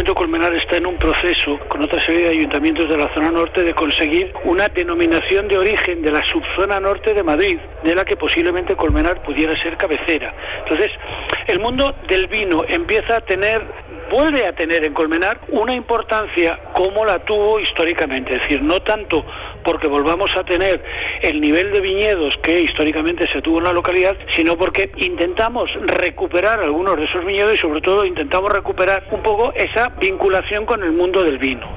Ayuntamiento de Colmenar está en un proceso, con otra serie de ayuntamientos de la zona norte, de conseguir una denominación de origen de la subzona norte de Madrid, de la que posiblemente Colmenar pudiera ser cabecera. Entonces, el mundo del vino vuelve a tener en Colmenar una importancia como la tuvo históricamente, es decir, no tanto porque volvamos a tener el nivel de viñedos que históricamente se tuvo en la localidad, sino porque intentamos recuperar algunos de esos viñedos y sobre todo intentamos recuperar un poco esa vinculación con el mundo del vino.